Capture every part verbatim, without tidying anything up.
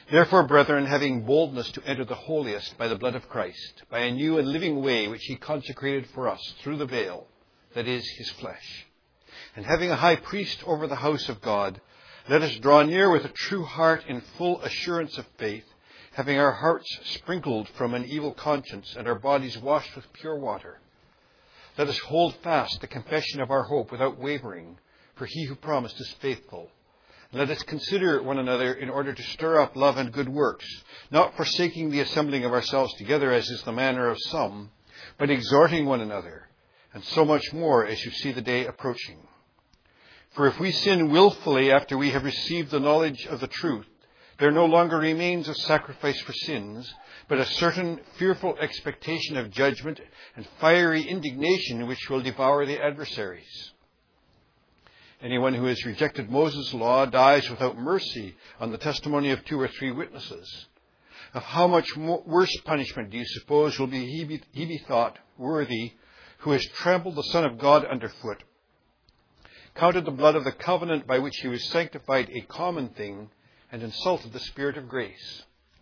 Therefore, brethren, having boldness to enter the holiest by the blood of Christ, by a new and living way which he consecrated for us through the veil, that is, his flesh. And having a high priest over the house of God, let us draw near with a true heart in full assurance of faith, having our hearts sprinkled from an evil conscience and our bodies washed with pure water. Let us hold fast the confession of our hope without wavering, for he who promised is faithful. Let us consider one another in order to stir up love and good works, not forsaking the assembling of ourselves together as is the manner of some, but exhorting one another, and so much more as you see the day approaching. For if we sin willfully after we have received the knowledge of the truth, there no longer remains a sacrifice for sins, but a certain fearful expectation of judgment and fiery indignation which will devour the adversaries. Anyone who has rejected Moses' law dies without mercy on the testimony of two or three witnesses. Of how much more, worse punishment do you suppose will be he, be he be thought worthy who has trampled the Son of God underfoot, counted the blood of the covenant by which he was sanctified a common thing, and insulted the Spirit of grace?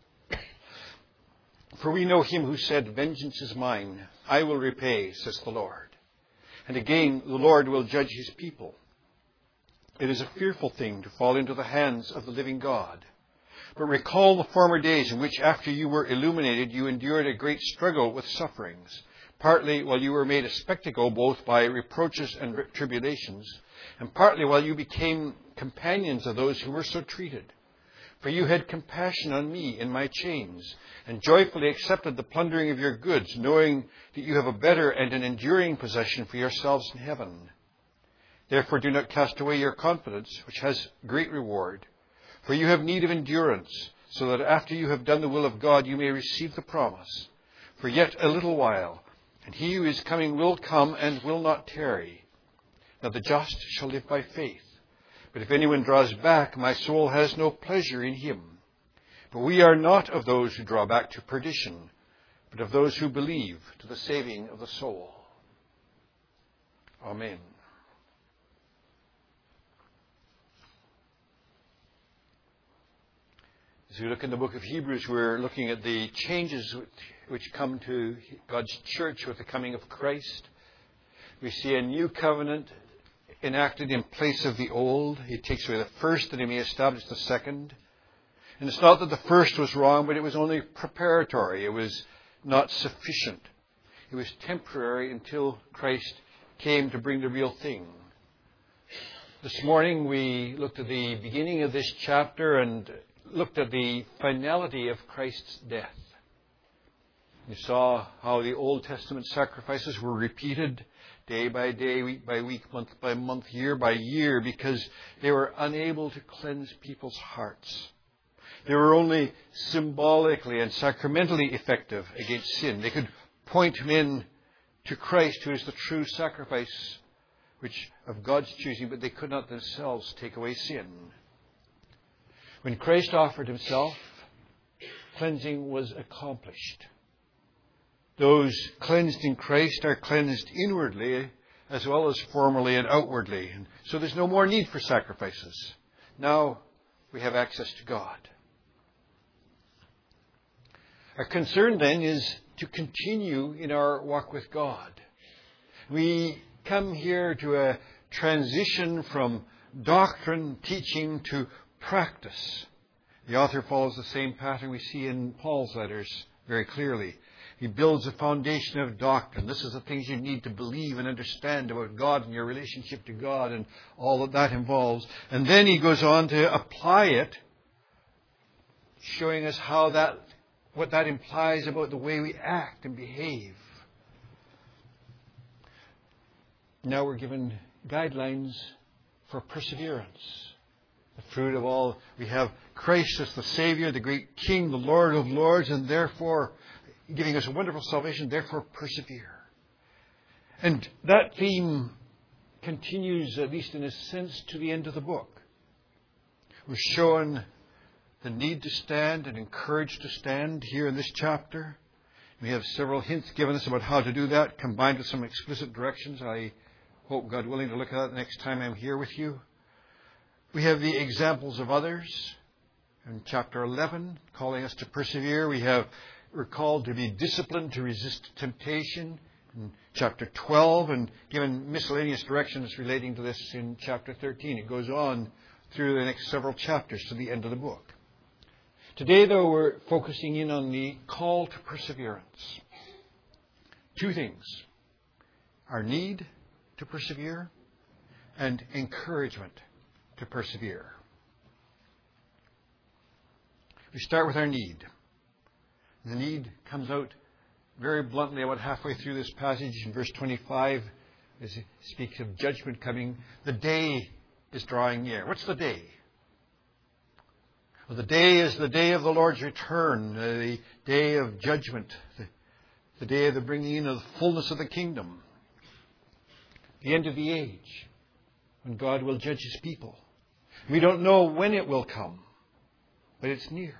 For we know him who said, "Vengeance is mine, I will repay, says the Lord." And again, the Lord will judge his people. It is a fearful thing to fall into the hands of the living God. But recall the former days in which, after you were illuminated, you endured a great struggle with sufferings, partly while you were made a spectacle both by reproaches and tribulations, and partly while you became companions of those who were so treated. For you had compassion on me in my chains, and joyfully accepted the plundering of your goods, knowing that you have a better and an enduring possession for yourselves in heaven. Therefore do not cast away your confidence, which has great reward. For you have need of endurance, so that after you have done the will of God, you may receive the promise. For yet a little while, and he who is coming will come and will not tarry. Now the just shall live by faith. But if anyone draws back, my soul has no pleasure in him. But we are not of those who draw back to perdition, but of those who believe to the saving of the soul. Amen. As we look in the book of Hebrews, we're looking at the changes which come to God's church with the coming of Christ. We see a new covenant enacted in place of the old. He takes away the first that he may establish the second. And it's not that the first was wrong, but it was only preparatory. It was not sufficient. It was temporary until Christ came to bring the real thing. This morning we looked at the beginning of this chapter and looked at the finality of Christ's death. You saw how the Old Testament sacrifices were repeated day by day, week by week, month by month, year by year, because they were unable to cleanse people's hearts. They were only symbolically and sacramentally effective against sin. They could point men to Christ, who is the true sacrifice which of God's choosing, but they could not themselves take away sin. When Christ offered himself, cleansing was accomplished. Those cleansed in Christ are cleansed inwardly as well as formally and outwardly. And so there's no more need for sacrifices. Now we have access to God. Our concern then is to continue in our walk with God. We come here to a transition from doctrine, teaching, to practice. The author follows the same pattern we see in Paul's letters very clearly. He builds a foundation of doctrine. This is the things you need to believe and understand about God and your relationship to God and all that that involves. And then he goes on to apply it, showing us how that, what that implies about the way we act and behave. Now we're given guidelines for perseverance. The fruit of all, we have Christ as the Savior, the great King, the Lord of Lords, and therefore giving us a wonderful salvation, therefore persevere. And that theme continues, at least in a sense, to the end of the book. We're shown the need to stand and encouraged to stand here in this chapter. We have several hints given us about how to do that, combined with some explicit directions. I hope, God willing, to look at that next time I'm here with you. We have the examples of others In chapter eleven, calling us to persevere, we have we're called to be disciplined to resist temptation. In chapter twelve, and given miscellaneous directions relating to this in chapter thirteen. It goes on through the next several chapters to the end of the book. Today, though, we're focusing in on the call to perseverance. Two things: our need to persevere and encouragement to persevere. We start with our need. The need comes out very bluntly about halfway through this passage in verse twenty-five, as it speaks of judgment coming. The day is drawing near. What's the day? Well, the day is the day of the Lord's return, uh, the day of judgment, the, the day of the bringing in of the fullness of the kingdom, the end of the age, when God will judge His people. We don't know when it will come, but it's near.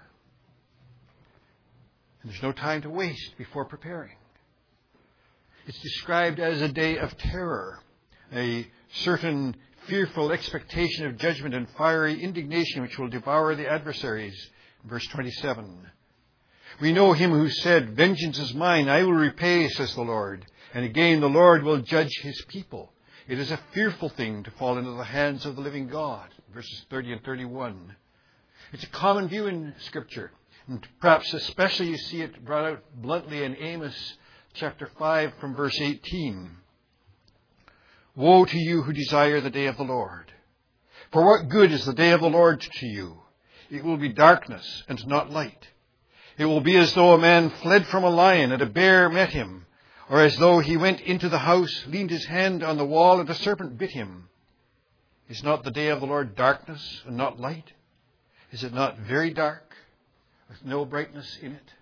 And there's no time to waste before preparing. It's described as a day of terror, a certain fearful expectation of judgment and fiery indignation which will devour the adversaries. Verse twenty-seven. We know Him who said, "Vengeance is mine, I will repay, says the Lord." And again, the Lord will judge His people. It is a fearful thing to fall into the hands of the living God. Verses thirty and thirty-one. It's a common view in Scripture. And perhaps especially you see it brought out bluntly in Amos chapter five from verse eighteen. Woe to you who desire the day of the Lord. For what good is the day of the Lord to you? It will be darkness and not light. It will be as though a man fled from a lion and a bear met him, or as though he went into the house, leaned his hand on the wall, and a serpent bit him. Is not the day of the Lord darkness and not light? Is it not very dark, with no brightness in it?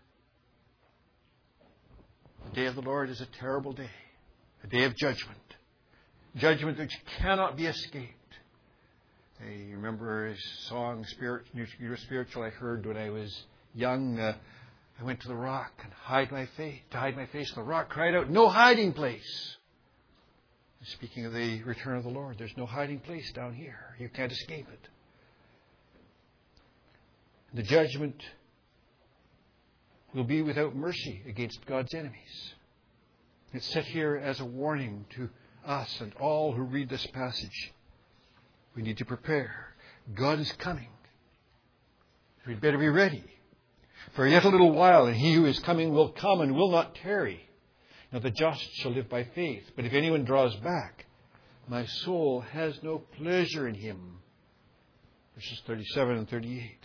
The day of the Lord is a terrible day, a day of judgment, judgment which cannot be escaped. I remember a song, Spirit, New Spiritual, I heard when I was young. Uh, I went to the rock and hide my face, to hide my face. The rock cried out, "No hiding place." Speaking of the return of the Lord, there's no hiding place down here. You can't escape it. The judgment will be without mercy against God's enemies. It's set here as a warning to us and all who read this passage. We need to prepare. God is coming. We'd better be ready. For yet a little while, and He who is coming will come and will not tarry. Now the just shall live by faith. But if anyone draws back, my soul has no pleasure in him. Verses thirty-seven and thirty-eight.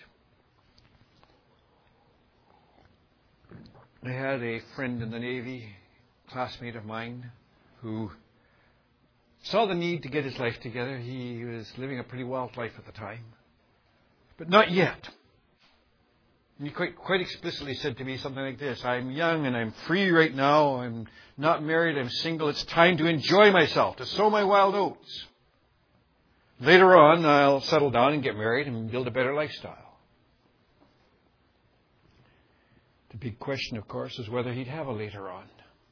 I had a friend in the Navy, a classmate of mine, who saw the need to get his life together. He was living a pretty wild life at the time. But not yet. And he quite, quite explicitly said to me something like this: I'm young and I'm free right now. I'm not married. I'm single. It's time to enjoy myself, to sow my wild oats. Later on, I'll settle down and get married and build a better lifestyle. The big question, of course, is whether he'd have a later on.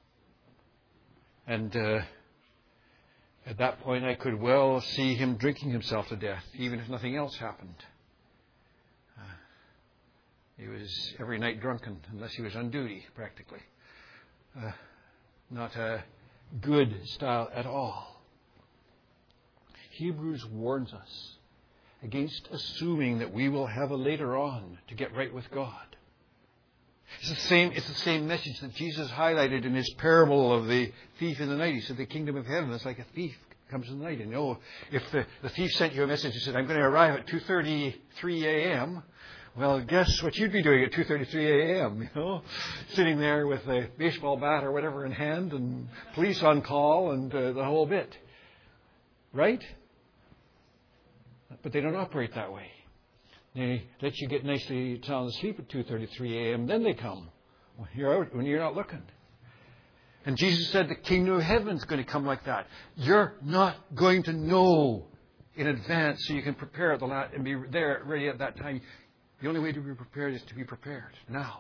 And uh, at that point, I could well see him drinking himself to death, even if nothing else happened. Uh, he was every night drunken, unless he was on duty, practically. Uh, not a good style at all. Hebrews warns us against assuming that we will have a later on to get right with God. It's the same, it's the same message that Jesus highlighted in his parable of the thief in the night. He said the kingdom of heaven is like a thief comes in the night. And you know, if the, the thief sent you a message and said, I'm going to arrive at two thirty-three a.m., well, guess what you'd be doing at two thirty-three a.m., you know? Sitting there with a baseball bat or whatever in hand and police on call and uh, the whole bit. Right? But they don't operate that way. They let you get nicely sound asleep at two thirty-three a.m., then they come when you're out, when you're not looking. And Jesus said the kingdom of heaven is going to come like that. You're not going to know in advance so you can prepare at the last and be there ready at that time. The only way to be prepared is to be prepared now.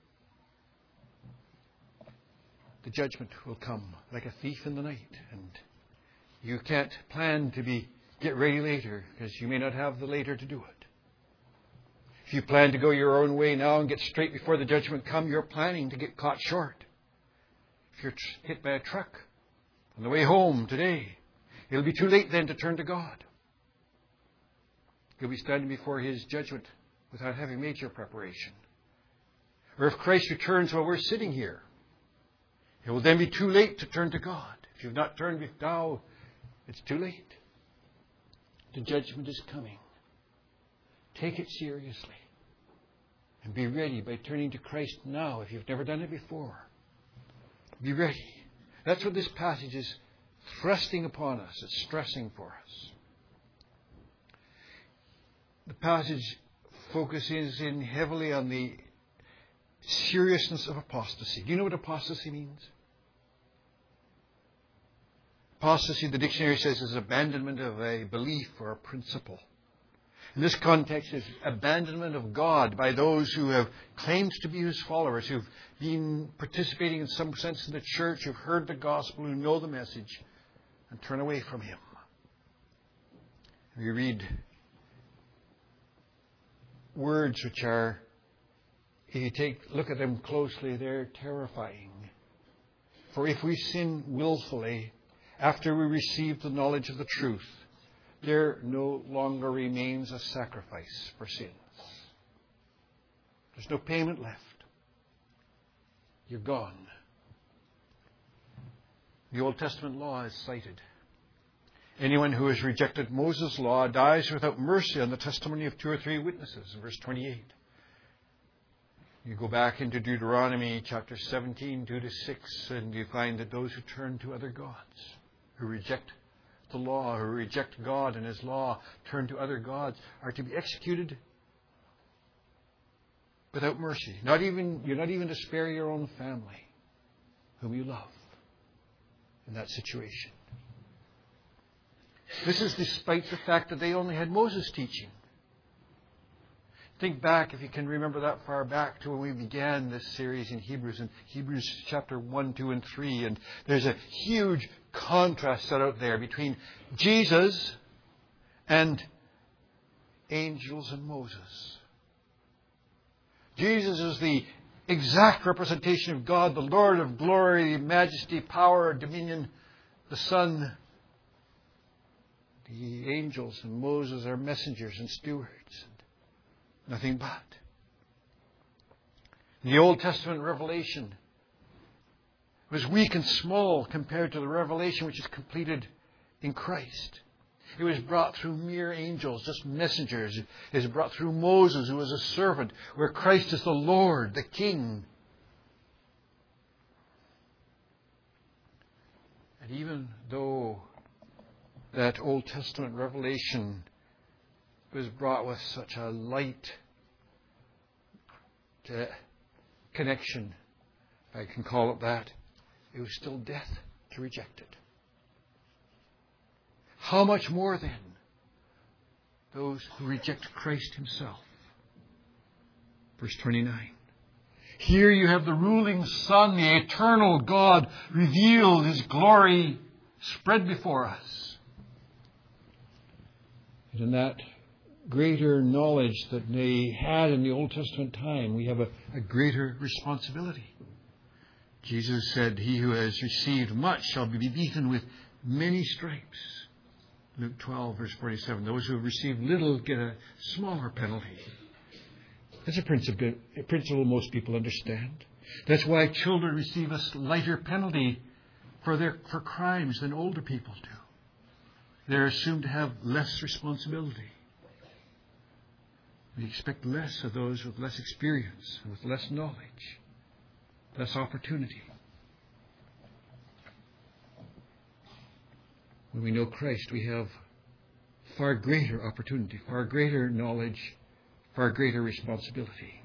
The judgment will come like a thief in the night, and you can't plan to be get ready later because you may not have the later to do it. If you plan to go your own way now and get straight before the judgment come, you're planning to get caught short. If you're hit by a truck on the way home today, it'll be too late then to turn to God. You'll be standing before His judgment without having made your preparation. Or if Christ returns while we're sitting here, it will then be too late to turn to God. If you've not turned now, it's too late. The judgment is coming. Take it seriously. And be ready by turning to Christ now if you've never done it before. Be ready. That's what this passage is thrusting upon us. It's stressing for us. The passage focuses in heavily on the seriousness of apostasy. Do you know what apostasy means? Apostasy, the dictionary says, is abandonment of a belief or a principle. In this context, it's abandonment of God by those who have claimed to be His followers, who've been participating in some sense in the church, who've heard the gospel, who know the message, and turn away from Him. We read words which are, if you take look at them closely, they're terrifying. For if we sin willfully after we receive the knowledge of the truth, there no longer remains a sacrifice for sins. There's no payment left. You're gone. The Old Testament law is cited. Anyone who has rejected Moses' law dies without mercy on the testimony of two or three witnesses, in verse twenty-eight. You go back into Deuteronomy chapter seventeen, two to six, and you find that those who turn to other gods, who reject the law, who reject God and His law, turn to other gods, are to be executed without mercy. Not even, you're not even to spare your own family, whom you love, in that situation. This is despite the fact that they only had Moses' teaching. Think back, if you can remember that far back, to when we began this series in Hebrews, in Hebrews chapter one, two, and three. And there's a huge contrast set out there between Jesus and angels and Moses. Jesus is the exact representation of God, the Lord of glory, majesty, power, dominion, the Son. The angels and Moses are messengers and stewards. Nothing but. The Old Testament revelation was weak and small compared to the revelation which is completed in Christ. It was brought through mere angels, just messengers. It was brought through Moses, who was a servant, where Christ is the Lord, the King. And even though that Old Testament revelation was brought with such a light uh, connection, if I can call it that, it was still death to reject it. How much more then those who reject Christ Himself? Verse twenty-nine. Here you have the ruling Son, the eternal God, revealed, His glory spread before us. And in that greater knowledge that they had in the Old Testament time, we have a, a greater responsibility. Jesus said, he who has received much shall be beaten with many stripes. Luke twelve, verse forty-seven. Those who have received little get a smaller penalty. That's a principle, a principle most people understand. That's why children receive a lighter penalty for their for crimes than older people do. They're assumed to have less responsibility. We expect less of those with less experience and with less knowledge, less opportunity. When we know Christ, we have far greater opportunity, far greater knowledge, far greater responsibility.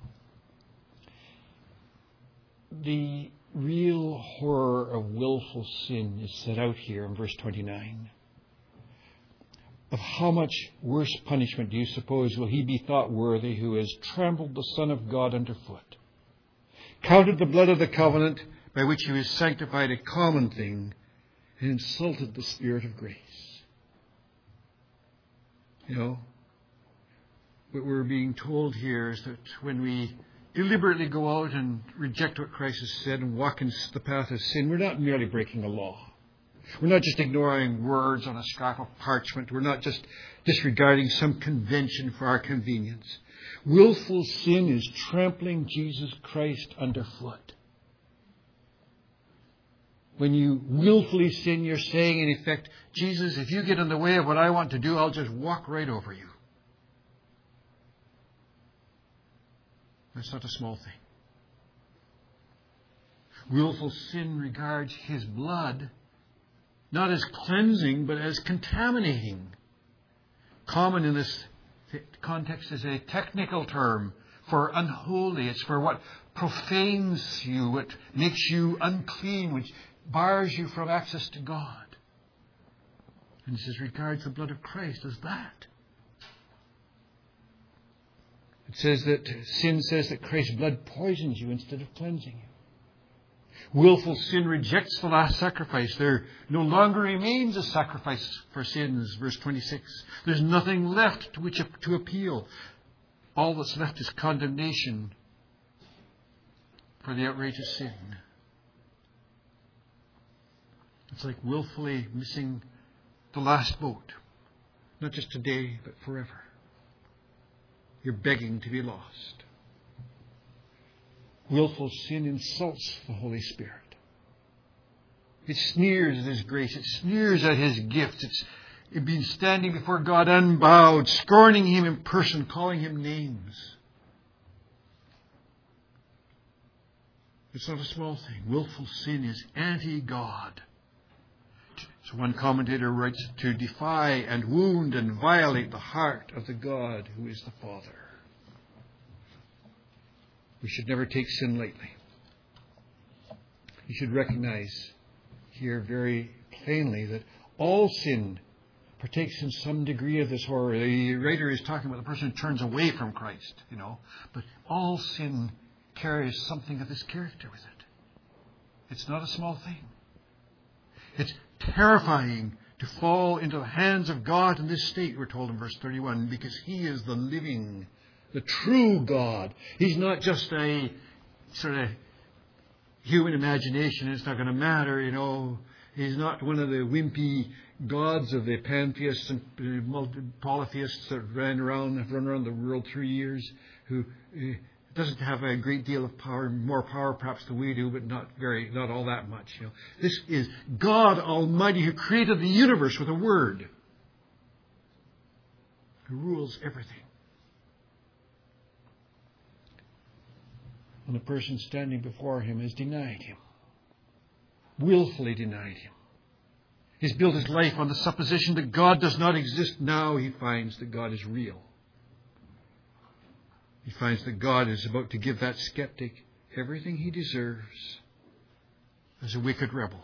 The real horror of willful sin is set out here in verse twenty-nine. Of how much worse punishment do you suppose will he be thought worthy who has trampled the Son of God underfoot, counted the blood of the covenant by which he was sanctified a common thing, and insulted the Spirit of grace? You know, what we're being told here is that when we deliberately go out and reject what Christ has said and walk in the path of sin, we're not merely breaking a law. We're not just ignoring words on a scrap of parchment. We're not just disregarding some convention for our convenience. Willful sin is trampling Jesus Christ underfoot. When you willfully sin, you're saying, in effect, Jesus, if you get in the way of what I want to do, I'll just walk right over you. That's not a small thing. Willful sin regards His blood not as cleansing, but as contaminating. Common in this context is a technical term for unholy. It's for what profanes you, what makes you unclean, which bars you from access to God. And it says, regards the blood of Christ as that. It says that sin says that Christ's blood poisons you instead of cleansing you. Willful sin rejects the last sacrifice. There no longer remains a sacrifice for sins, verse twenty-six. There's nothing left to which to appeal. All that's left is condemnation for the outrageous sin. It's like willfully missing the last boat. Not just today, but forever. You're begging to be lost. Willful sin insults the Holy Spirit. It sneers at His grace. It sneers at His gifts. It's it been standing before God unbowed, scorning Him in person, calling Him names. It's not a small thing. Willful sin is anti-God. So one commentator writes, to defy and wound and violate the heart of the God who is the Father. We should never take sin lightly. You should recognize here very plainly that all sin partakes in some degree of this horror. The writer is talking about the person who turns away from Christ, you know. But all sin carries something of this character with it. It's not a small thing. It's terrifying to fall into the hands of God in this state, we're told in verse thirty-one, because He is the living, the true God. He's not just a sort of human imagination. It's not going to matter, you know. He's not one of the wimpy gods of the pantheists and polytheists that ran around, have run around the world through years, who uh, doesn't have a great deal of power, more power perhaps than we do, but not very, not all that much. You know, this is God Almighty, who created the universe with a word, who rules everything. And the person standing before Him has denied Him, willfully denied Him. He's built his life on the supposition that God does not exist. Now he finds that God is real. He finds that God is about to give that skeptic everything he deserves as a wicked rebel.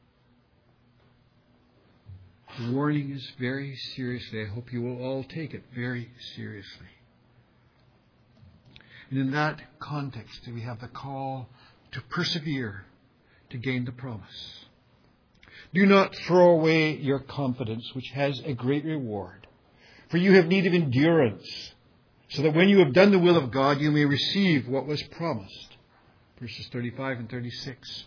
The warning is very seriously. I hope you will all take it very seriously. And in that context, we have the call to persevere to gain the promise. Do not throw away your confidence, which has a great reward. For you have need of endurance, so that when you have done the will of God, you may receive what was promised. Verses thirty-five and thirty-six.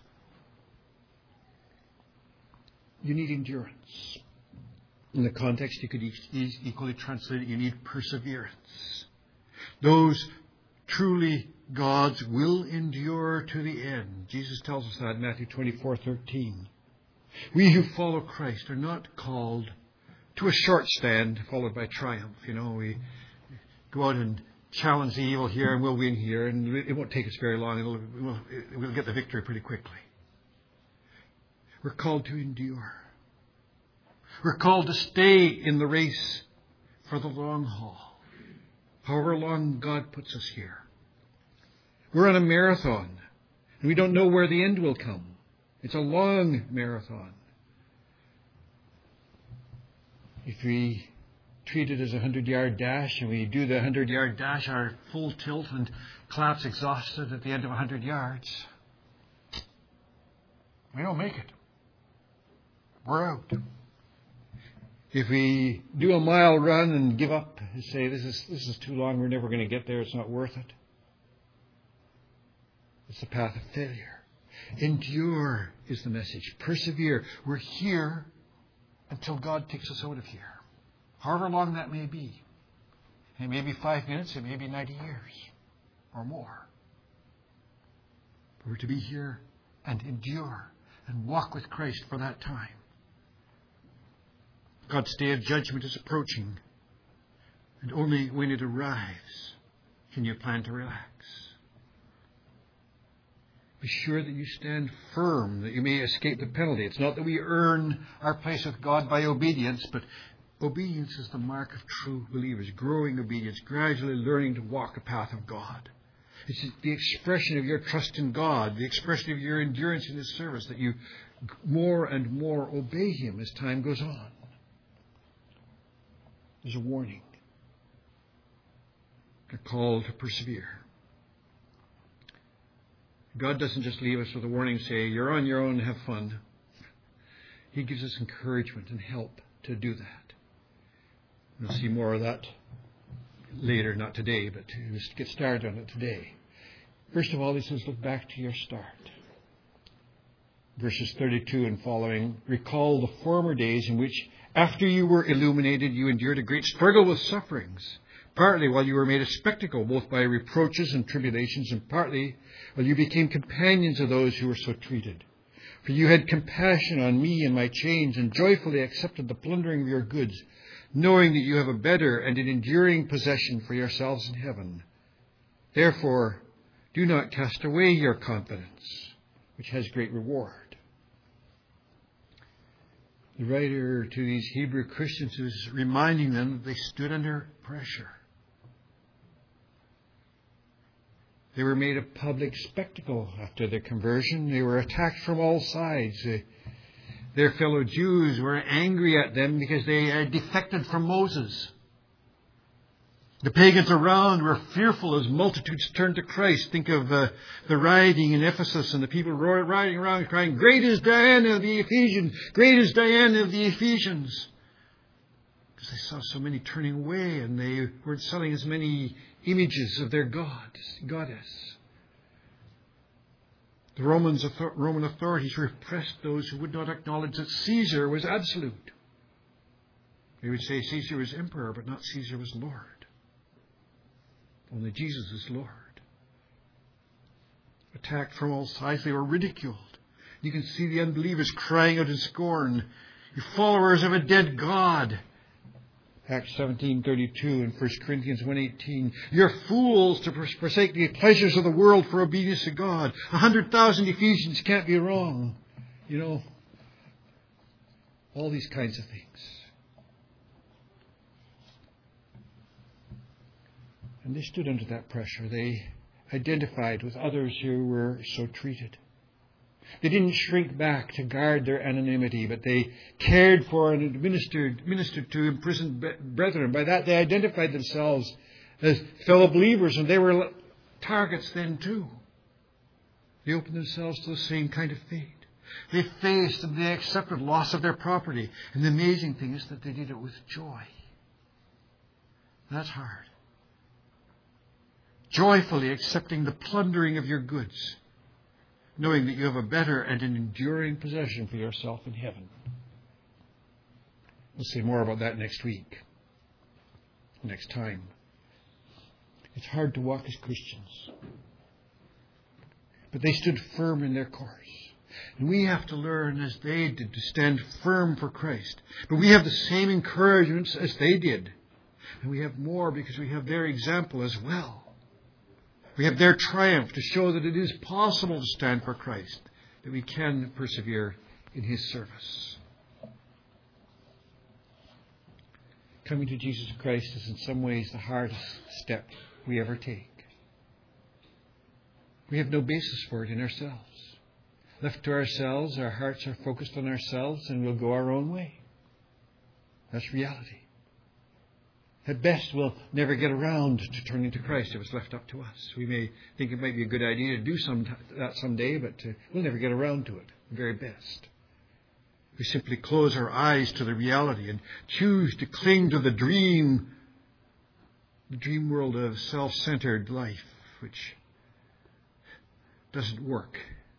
You need endurance. In the context, you could equally translate it, you need perseverance. Those truly God's will endure to the end. Jesus tells us that in Matthew twenty-four thirteen. We who follow Christ are not called to a short stand followed by triumph. You know, we go out and challenge the evil here and we'll win here, and it won't take us very long. It'll, we'll, we'll get the victory pretty quickly. We're called to endure. We're called to stay in the race for the long haul, however long God puts us here. We're on a marathon, and we don't know where the end will come. It's a long marathon. If we treat it as a hundred-yard dash, and we do the hundred-yard dash, our full tilt, and collapse exhausted at the end of a hundred yards, we don't make it. We're out. If we do a mile run and give up and say, this is, this is too long, we're never going to get there, it's not worth it. It's a path of failure. Endure is the message. Persevere. We're here until God takes us out of here. However long that may be. It may be five minutes, it may be ninety years or more. We're to be here and endure and walk with Christ for that time. God's day of judgment is approaching. And only when it arrives can you plan to relax. Be sure that you stand firm, that you may escape the penalty. It's not that we earn our place with God by obedience, but obedience is the mark of true believers. Growing obedience, gradually learning to walk the path of God. It's the expression of your trust in God, the expression of your endurance in His service, that you more and more obey Him as time goes on. There's a warning, a call to persevere. God doesn't just leave us with a warning, say, you're on your own, have fun. He gives us encouragement and help to do that. We'll see more of that later, not today, but to get started on it today. First of all, he says, look back to your start. Verses thirty-two and following, recall the former days in which, after you were illuminated, you endured a great struggle with sufferings, partly while you were made a spectacle, both by reproaches and tribulations, and partly while you became companions of those who were so treated. For you had compassion on me and my chains, and joyfully accepted the plundering of your goods, knowing that you have a better and an enduring possession for yourselves in heaven. Therefore, do not cast away your confidence, which has great reward. The writer to these Hebrew Christians is reminding them that they stood under pressure. They were made a public spectacle after their conversion. They were attacked from all sides. Their fellow Jews were angry at them because they had defected from Moses. The pagans around were fearful as multitudes turned to Christ. Think of uh, the rioting in Ephesus and the people riding around crying, great is Diana of the Ephesians! Great is Diana of the Ephesians! Because they saw so many turning away and they weren't selling as many images of their gods, goddess. The Romans, Roman authorities repressed those who would not acknowledge that Caesar was absolute. They would say Caesar was emperor, but not Caesar was Lord. Only Jesus is Lord. Attacked from all sides, they were ridiculed. You can see the unbelievers crying out in scorn, you followers of a dead God. Acts seventeen thirty-two and First Corinthians one eighteen. You're fools to forsake the pleasures of the world for obedience to God. A hundred thousand Ephesians can't be wrong. You know, all these kinds of things. And they stood under that pressure. They identified with others who were so treated. They didn't shrink back to guard their anonymity, but they cared for and administered, ministered to imprisoned brethren. By that, they identified themselves as fellow believers, and they were targets then too. They opened themselves to the same kind of fate. They faced and they accepted loss of their property. And the amazing thing is that they did it with joy. That's hard. Joyfully accepting the plundering of your goods, knowing that you have a better and an enduring possession for yourself in heaven. We'll say more about that next week, next time. It's hard to walk as Christians, but they stood firm in their course. And we have to learn, as they did, to stand firm for Christ. But we have the same encouragements as they did. And we have more because we have their example as well. We have their triumph to show that it is possible to stand for Christ, that we can persevere in His service. Coming to Jesus Christ is in some ways the hardest step we ever take. We have no basis for it in ourselves. Left to ourselves, our hearts are focused on ourselves and we'll go our own way. That's reality. At best, we'll never get around to turning to Christ if it's left up to us. We may think it might be a good idea to do some that someday, but uh, we'll never get around to it, the very best. We simply close our eyes to the reality and choose to cling to the dream, the dream world of self-centered life, which doesn't work.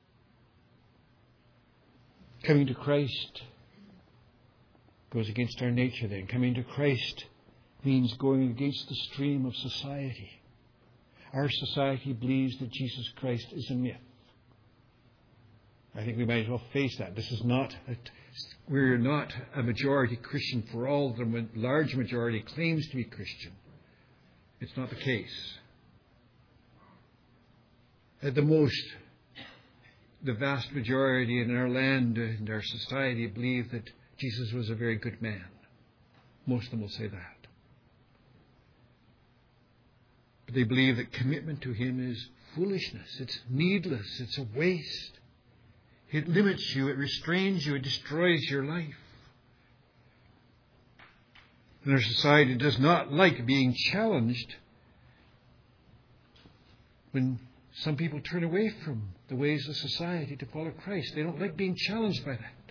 Coming to Christ goes against our nature then. Coming to Christ means going against the stream of society. Our society believes that Jesus Christ is a myth. I think we might as well face that. This is not, a, we're not a majority Christian for all. The large majority claims to be Christian. It's not the case. At the most, the vast majority in our land and our society believe that Jesus was a very good man. Most of them will say that. But they believe that commitment to Him is foolishness. It's needless. It's a waste. It limits you. It restrains you. It destroys your life. And our society does not like being challenged when some people turn away from the ways of society to follow Christ. They don't like being challenged by that.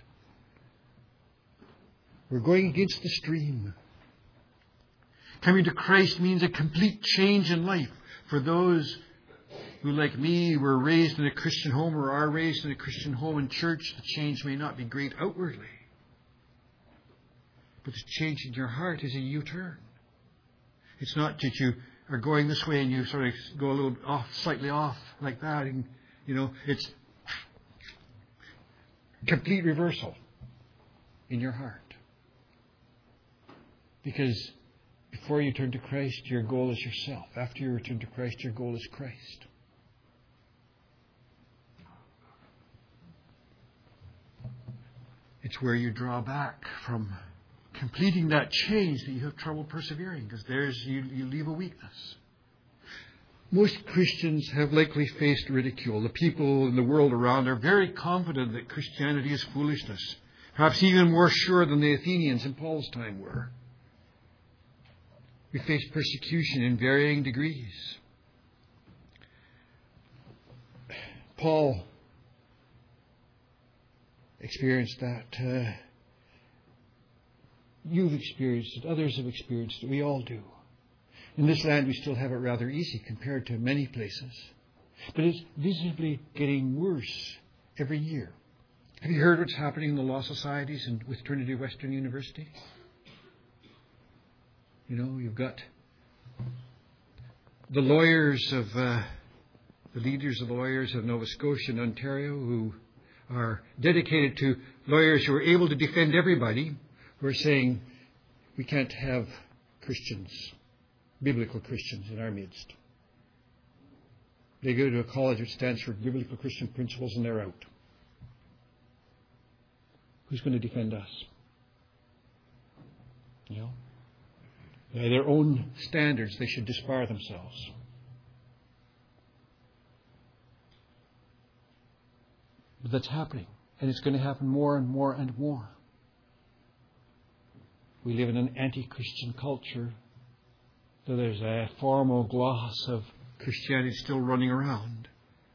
We're going against the stream. Coming to Christ means a complete change in life. For those who, like me, were raised in a Christian home or are raised in a Christian home and church, the change may not be great outwardly. But the change in your heart is a U-turn. It's not that you are going this way and you sort of go a little off, slightly off like that. And, you know, it's complete reversal in your heart. Because before you turn to Christ, your goal is yourself. After you return to Christ, your goal is Christ. It's where you draw back from completing that change that you have trouble persevering, because there's you, you leave a weakness. Most Christians have likely faced ridicule. The people in the world around are very confident that Christianity is foolishness, perhaps even more sure than the Athenians in Paul's time were. We face persecution in varying degrees. Paul experienced that. Uh, you've experienced it. Others have experienced it. We all do. In this land, we still have it rather easy compared to many places. But it's visibly getting worse every year. Have you heard what's happening in the law societies and with Trinity Western University? You know, you've got the lawyers of, uh, the leaders of the lawyers of Nova Scotia and Ontario who are dedicated to lawyers who are able to defend everybody, who are saying we can't have Christians, biblical Christians in our midst. They go to a college which stands for Biblical Christian Principles and they're out. Who's going to defend us? You know? By their own standards, they should disbar themselves. But that's happening. And it's going to happen more and more and more. We live in an anti-Christian culture. So there's a formal gloss of Christianity still running around.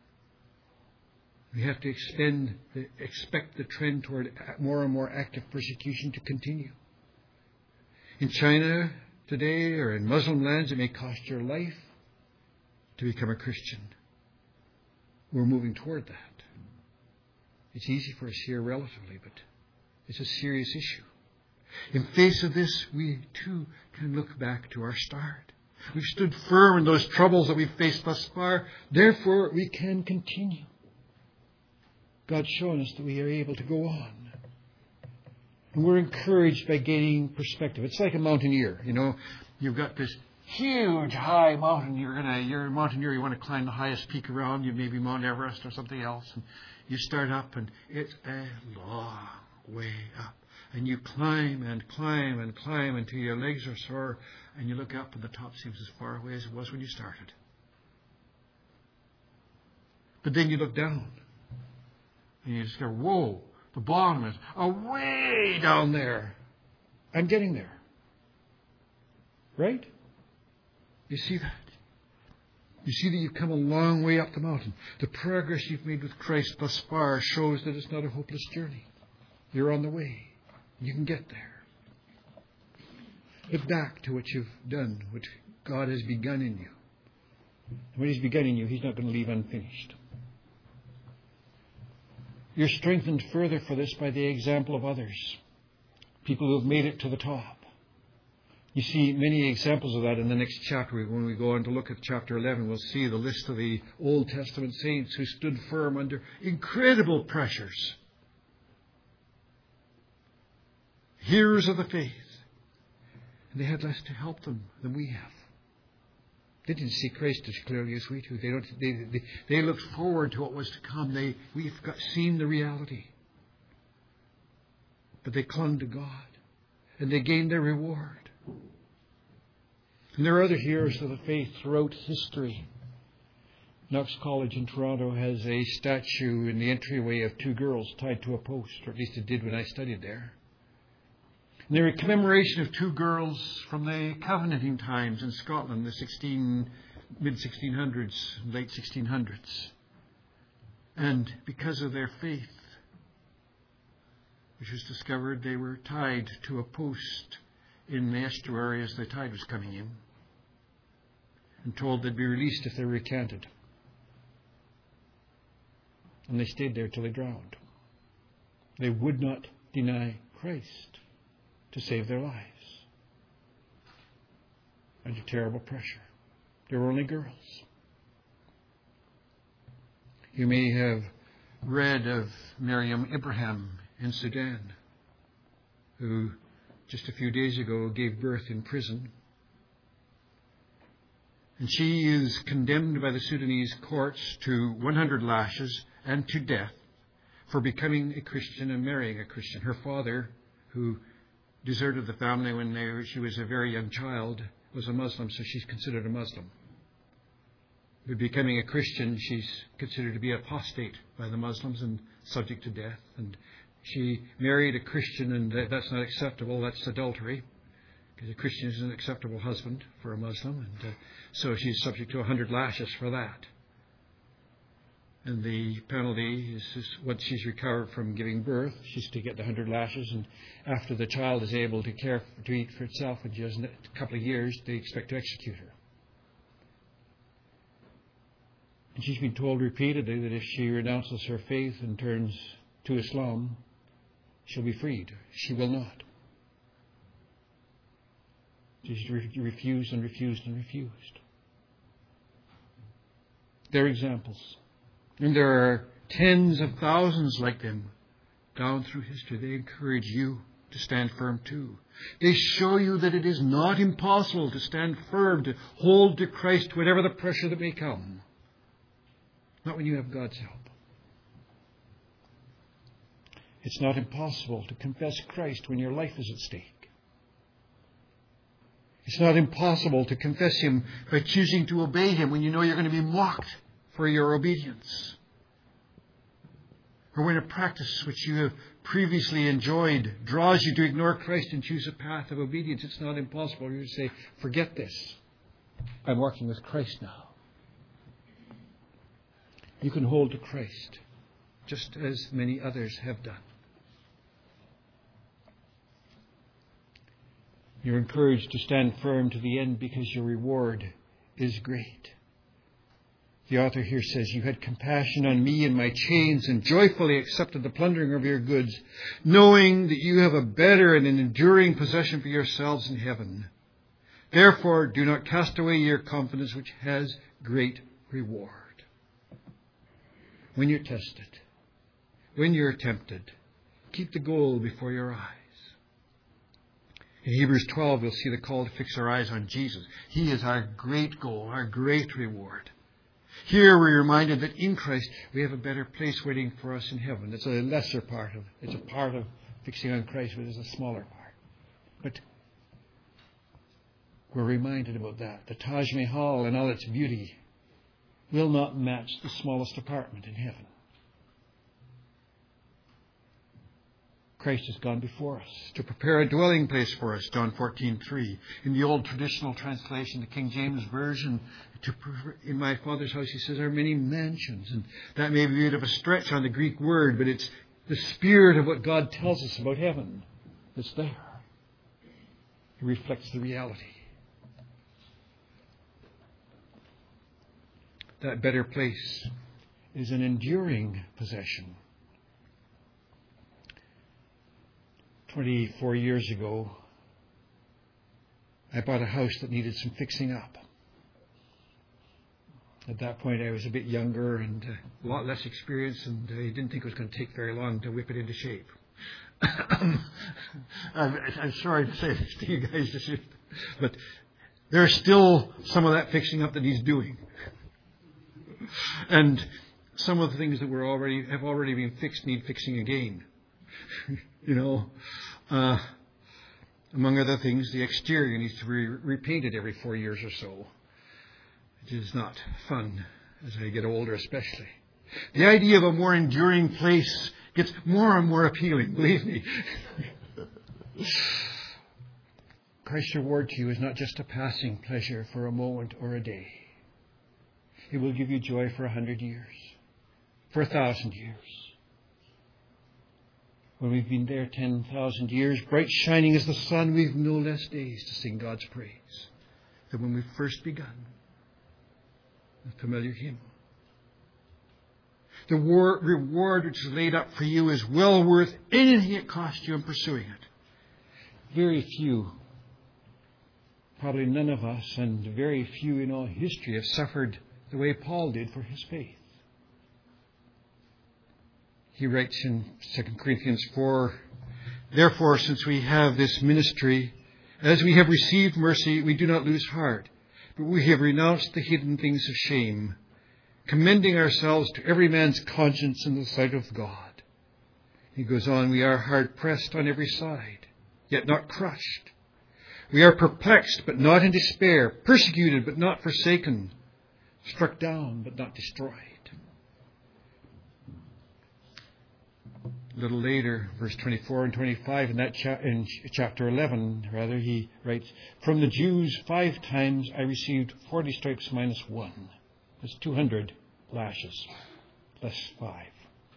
We have to expend, expect the trend toward more and more active persecution to continue. In China today, or in Muslim lands, it may cost your life to become a Christian. We're moving toward that. It's easy for us here relatively, but it's a serious issue. In face of this, we too can look back to our start. We've stood firm in those troubles that we've faced thus far. Therefore, we can continue. God's shown us that we are able to go on. And we're encouraged by gaining perspective. It's like a mountaineer. You know, you've got this huge high mountain. You're gonna, you're a mountaineer. You want to climb the highest peak around. You maybe Mount Everest or something else. And you start up, and it's a long way up. And you climb and climb and climb until your legs are sore, and you look up, and the top seems as far away as it was when you started. But then you look down, and you discover, whoa, the bottom is way down there. I'm getting there. Right? You see that? You see that you've come a long way up the mountain. The progress you've made with Christ thus far shows that it's not a hopeless journey. You're on the way. You can get there. Look back to what you've done, what God has begun in you. And when He's begun in you, He's not going to leave unfinished. You're strengthened further for this by the example of others. People who have made it to the top. You see many examples of that in the next chapter. When we go on to look at chapter eleven, we'll see the list of the Old Testament saints who stood firm under incredible pressures. Heroes of the faith. And they had less to help them than we have. They didn't see Christ as clearly as we do. They don't. They, they, they looked forward to what was to come. They we've got, seen the reality. But they clung to God. And they gained their reward. And there are other heroes of the faith throughout history. Knox College in Toronto has a statue in the entryway of two girls tied to a post, or at least it did when I studied there. And they're a commemoration of two girls from the Covenanting times in Scotland, the sixteen, mid sixteen hundreds, late sixteen hundreds. And because of their faith, which was discovered, they were tied to a post in the estuary as the tide was coming in, and told they'd be released if they recanted. And they stayed there till they drowned. They would not deny Christ to save their lives. Under terrible pressure. They were only girls. You may have read of Miriam Ibrahim in Sudan, who just a few days ago gave birth in prison. And she is condemned by the Sudanese courts to one hundred lashes and to death for becoming a Christian and marrying a Christian. Her father, who deserted the family when they, she was a very young child, was a Muslim, so she's considered a Muslim. But becoming a Christian, she's considered to be apostate by the Muslims and subject to death. And she married a Christian, and that's not acceptable. That's adultery, because a Christian is an acceptable husband for a Muslim. And uh, so she's subject to a hundred lashes for that. And the penalty is, is once she's recovered from giving birth, she's to get the hundred lashes. And after the child is able to care for, to eat for itself, and she has a couple of years, they expect to execute her. And she's been told repeatedly that if she renounces her faith and turns to Islam, she'll be freed. She will not. She's re- refused and refused and refused. They're examples. And there are tens of thousands like them down through history. They encourage you to stand firm too. They show you that it is not impossible to stand firm, to hold to Christ whatever the pressure that may come. Not when you have God's help. It's not impossible to confess Christ when your life is at stake. It's not impossible to confess Him by choosing to obey Him when you know you're going to be mocked for your obedience. Or when a practice which you have previously enjoyed draws you to ignore Christ and choose a path of obedience. It's not impossible. You say, forget this. I'm walking with Christ now. You can hold to Christ just as many others have done. You're encouraged to stand firm to the end because your reward is great. The author here says, you had compassion on me and my chains and joyfully accepted the plundering of your goods, knowing that you have a better and an enduring possession for yourselves in heaven. Therefore, do not cast away your confidence, which has great reward. When you're tested, when you're tempted, keep the goal before your eyes. In Hebrews twelve, we'll see the call to fix our eyes on Jesus. He is our great goal, our great reward. Here we're reminded that in Christ we have a better place waiting for us in heaven. It's a lesser part of it. It's a part of fixing on Christ, but it's a smaller part. But we're reminded about that. The Taj Mahal in all its beauty will not match the smallest apartment in heaven. Christ has gone before us to prepare a dwelling place for us, John fourteen three. In the old traditional translation, the King James Version, to, in my Father's house, he says, there are many mansions. And that may be a bit of a stretch on the Greek word, but it's the spirit of what God tells us about heaven that's there. It reflects the reality. That better place is an enduring possession. Twenty-four years ago, I bought a house that needed some fixing up. At that point, I was a bit younger and a lot less experienced, and I didn't think it was going to take very long to whip it into shape. I'm, I'm sorry to say this to you guys, but there's still some of that fixing up that needs doing. And some of the things that were already have already been fixed need fixing again. you know, uh, among other things, the exterior needs to be repainted every four years or so. It is not fun as I get older, especially. The idea of a more enduring place gets more and more appealing, believe me. Christ's reward to you is not just a passing pleasure for a moment or a day. It will give you joy for a hundred years, for a thousand years. When we've been there ten thousand years, bright shining as the sun, we've no less days to sing God's praise than when we first begun. A familiar hymn. The war, reward which is laid up for you is well worth anything it cost you in pursuing it. Very few, probably none of us, and very few in all history have suffered the way Paul did for his faith. He writes in Second Corinthians four, "Therefore, since we have this ministry, as we have received mercy, we do not lose heart, but we have renounced the hidden things of shame, commending ourselves to every man's conscience in the sight of God." He goes on, "We are hard pressed on every side, yet not crushed. We are perplexed, but not in despair, persecuted, but not forsaken, struck down, but not destroyed." A little later, verse twenty-four and twenty-five, in that cha- in chapter eleven, rather, he writes, "From the Jews five times I received forty stripes minus one." That's two hundred lashes, less five.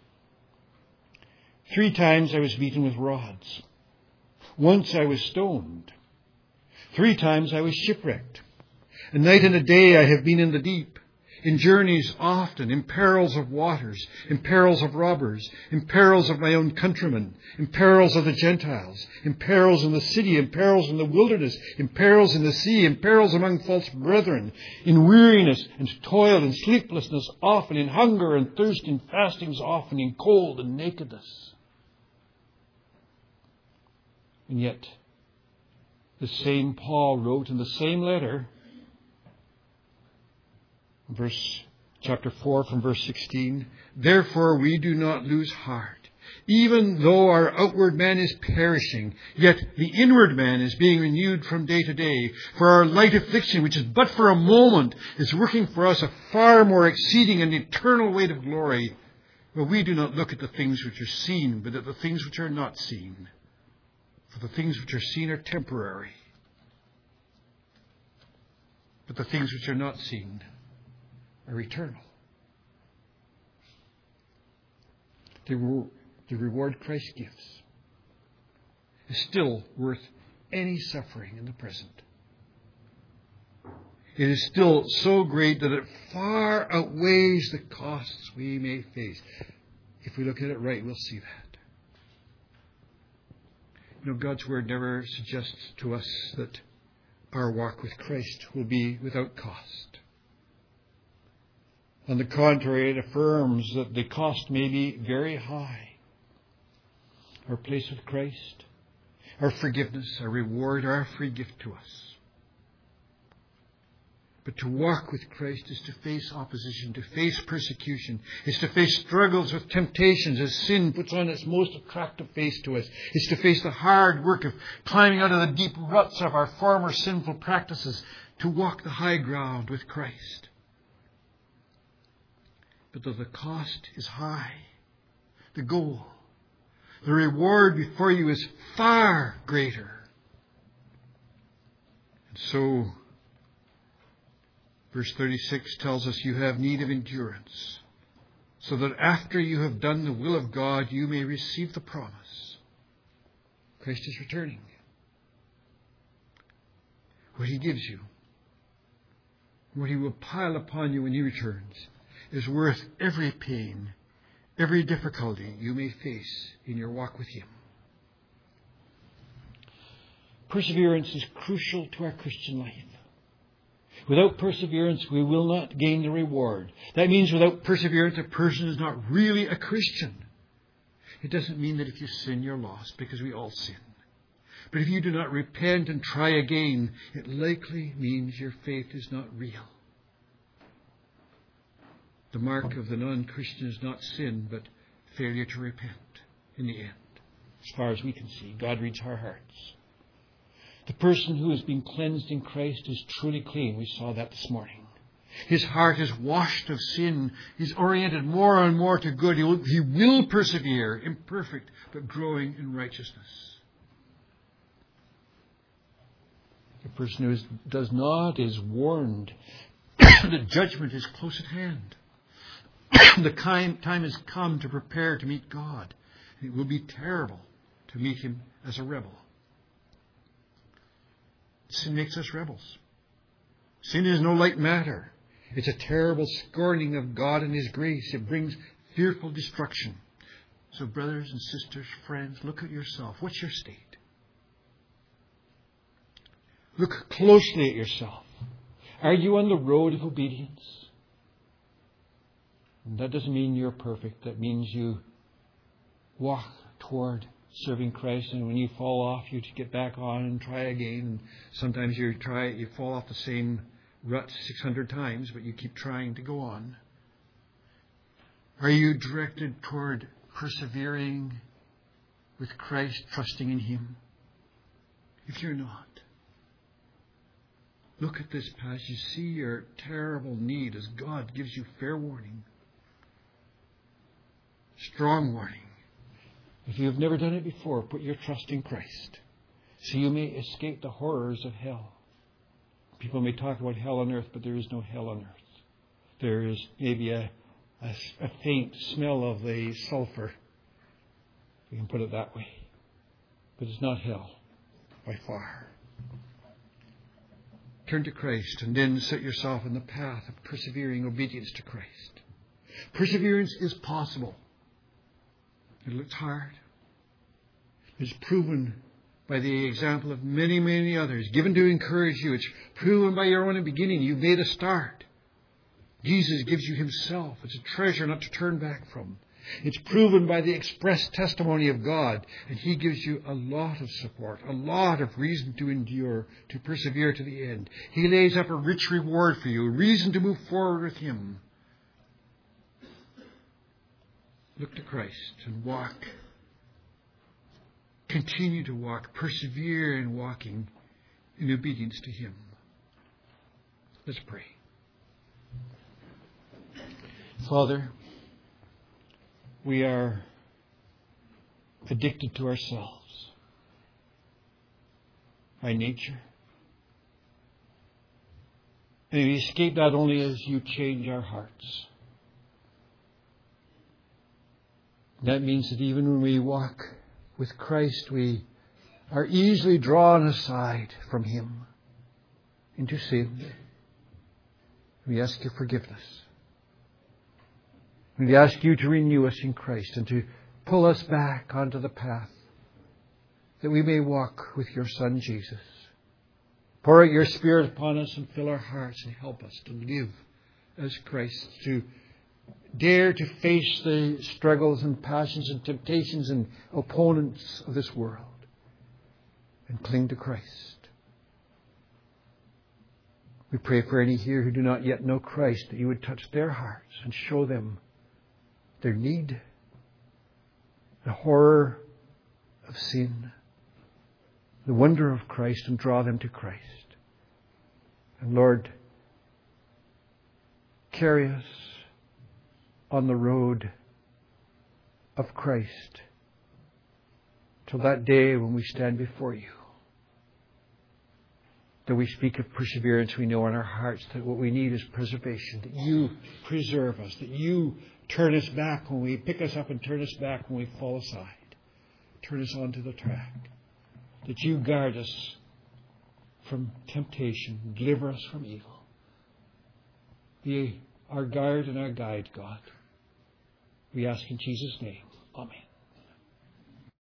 Three times I was beaten with rods. Once I was stoned. Three times I was shipwrecked. A night and a day I have been in the deep, in journeys often, in perils of waters, in perils of robbers, in perils of my own countrymen, in perils of the Gentiles, in perils in the city, in perils in the wilderness, in perils in the sea, in perils among false brethren, in weariness and toil and sleeplessness often, in hunger and thirst, in fastings often, in cold and nakedness. And yet, the same Paul wrote in the same letter, Verse chapter four from verse sixteen, "Therefore we do not lose heart. Even though our outward man is perishing, yet the inward man is being renewed from day to day. For our light affliction, which is but for a moment, is working for us a far more exceeding and eternal weight of glory. Well, we do not look at the things which are seen, but at the things which are not seen. For the things which are seen are temporary, but the things which are not seen are eternal." The, re- the reward Christ gives is still worth any suffering in the present. It is still so great that it far outweighs the costs we may face. If we look at it right, we'll see that. You know, God's Word never suggests to us that our walk with Christ will be without cost. On the contrary, it affirms that the cost may be very high. Our place with Christ, our forgiveness, our reward, our free gift to us. But to walk with Christ is to face opposition, to face persecution, is to face struggles with temptations as sin puts on its most attractive face to us. It's to face the hard work of climbing out of the deep ruts of our former sinful practices to walk the high ground with Christ. But though the cost is high, the goal, the reward before you is far greater. And so, verse thirty-six tells us you have need of endurance. so that after you have done the will of God, you may receive the promise. Christ is returning. What He gives you, what He will pile upon you when He returns, is worth every pain, every difficulty you may face in your walk with Him. Perseverance is crucial to our Christian life. Without perseverance, we will not gain the reward. That means without perseverance, a person is not really a Christian. It doesn't mean that if you sin, you're lost, because we all sin. But if you do not repent and try again, it likely means your faith is not real. The mark of the non-Christian is not sin, but failure to repent in the end. As far as we can see, God reads our hearts. The person who has been cleansed in Christ is truly clean. We saw that this morning. His heart is washed of sin. He's oriented more and more to good. He will, he will persevere, imperfect, but growing in righteousness. The person who is, does not is warned that judgment is close at hand. The time, time has come to prepare to meet God. It will be terrible to meet Him as a rebel. Sin makes us rebels. Sin is no light matter. It's a terrible scorning of God and His grace. It brings fearful destruction. So brothers and sisters, friends, look at yourself. What's your state? Look closely at yourself. Are you on the road of obedience? And that doesn't mean you're perfect. That means you walk toward serving Christ, and when you fall off, you get back on and try again. And sometimes you try, you fall off the same rut six hundred times, but you keep trying to go on. Are you directed toward persevering with Christ, trusting in Him? If you're not, look at this passage. See your terrible need as God gives you fair warning, strong warning. If you have never done it before, put your trust in Christ, so you may escape the horrors of hell. People may talk about hell on earth, but there is no hell on earth. There is maybe a, a, a faint smell of the sulfur. We can put it that way. But it's not hell, by far. Turn to Christ and then set yourself on the path of persevering obedience to Christ. Perseverance is possible. It looks hard. It's proven by the example of many, many others, given to encourage you. It's proven by your own beginning. You've made a start. Jesus gives you Himself. It's a treasure not to turn back from. It's proven by the express testimony of God, and He gives you a lot of support, a lot of reason to endure, to persevere to the end. He lays up a rich reward for you, a reason to move forward with Him. Look to Christ and walk. Continue to walk. Persevere in walking in obedience to Him. Let's pray. Father, we are addicted to ourselves by nature. And we escape that only as You change our hearts. That means that even when we walk with Christ, we are easily drawn aside from Him into sin. We ask Your forgiveness. We ask You to renew us in Christ and to pull us back onto the path that we may walk with Your Son, Jesus. Pour out Your Spirit upon us and fill our hearts and help us to live as Christ, to dare to face the struggles and passions and temptations and opponents of this world and cling to Christ. We pray for any here who do not yet know Christ, that You would touch their hearts and show them their need, the horror of sin, the wonder of Christ, and draw them to Christ. And Lord, carry us on the road of Christ till that day when we stand before You. That we speak of perseverance, we know in our hearts that what we need is preservation. That you preserve us. That you turn us back when we pick us up and turn us back when we fall aside. Turn us onto the track. That you guard us from temptation. Deliver us from evil. Be our guard and our guide, God. We ask in Jesus' name. Amen.